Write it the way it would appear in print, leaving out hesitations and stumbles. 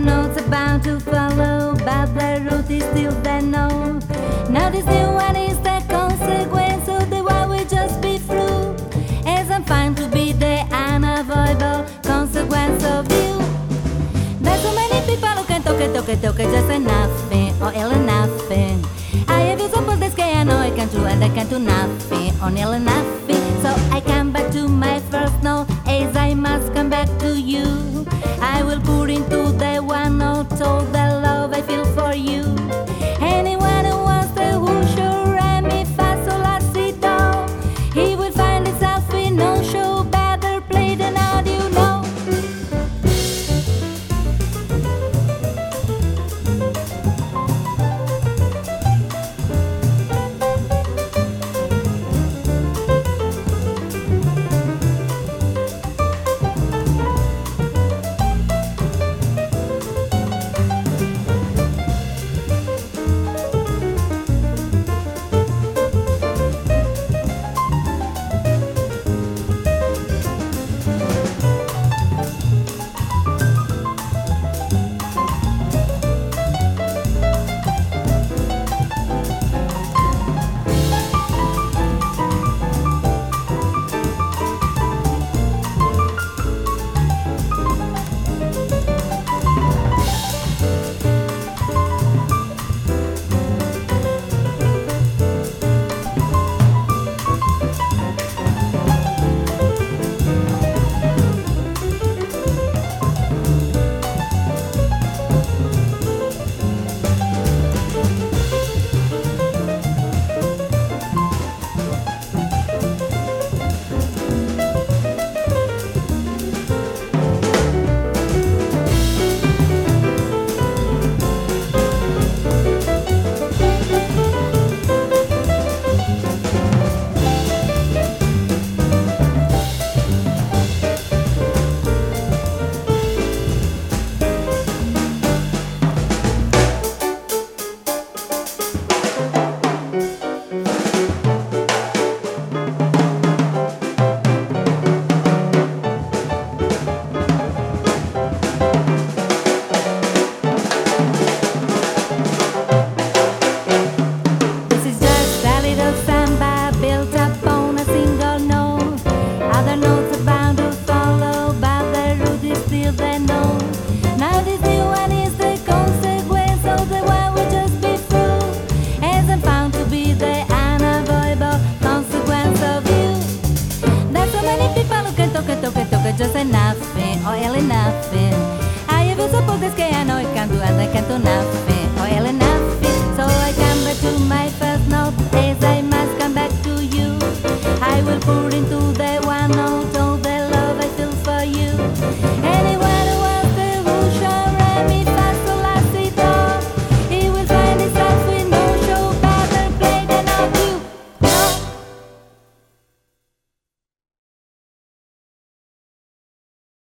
notes about to follow, but the route is still the no. Now this new one is the consequence of the one we just be through, as I'm fine to be the unavoidable consequence of you. There's so many people who can talk, just nothing, or ill nothing. I have used up all this guy, I know I can do, and I can do nothing, or nearly nothing. So I come back to my first no, as I must come back to you. I will pour into the one note all the love I feel for you. Anyone who wants the who should rhyme me fast or la si do, he will find himself in no show better play than how do you know. Just nothing, or ill nothing.